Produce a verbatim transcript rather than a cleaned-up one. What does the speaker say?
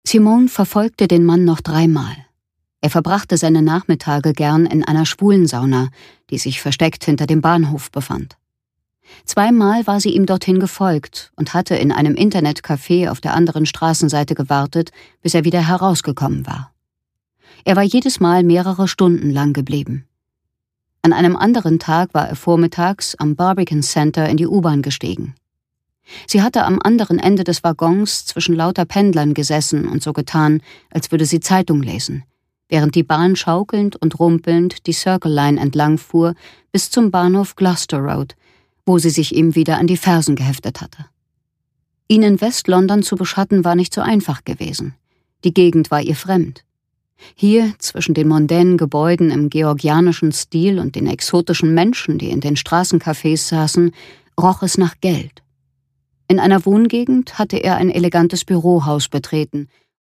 Simone verfolgte den Mann noch dreimal. Er verbrachte seine Nachmittage gern in einer Schwulensauna, die sich versteckt hinter dem Bahnhof befand. Zweimal war sie ihm dorthin gefolgt und hatte in einem Internetcafé auf der anderen Straßenseite gewartet, bis er wieder herausgekommen war. Er war jedes Mal mehrere Stunden lang geblieben. An einem anderen Tag war er vormittags am Barbican Center in die U-Bahn gestiegen. Sie hatte am anderen Ende des Waggons zwischen lauter Pendlern gesessen und so getan, als würde sie Zeitung lesen, während die Bahn schaukelnd und rumpelnd die Circle Line entlang fuhr bis zum Bahnhof Gloucester Road, wo sie sich ihm wieder an die Fersen geheftet hatte. Ihn in West-London zu beschatten war nicht so einfach gewesen. Die Gegend war ihr fremd. Hier, zwischen den mondänen Gebäuden im georgianischen Stil und den exotischen Menschen, die in den Straßencafés saßen, roch es nach Geld. In einer Wohngegend hatte er ein elegantes Bürohaus betreten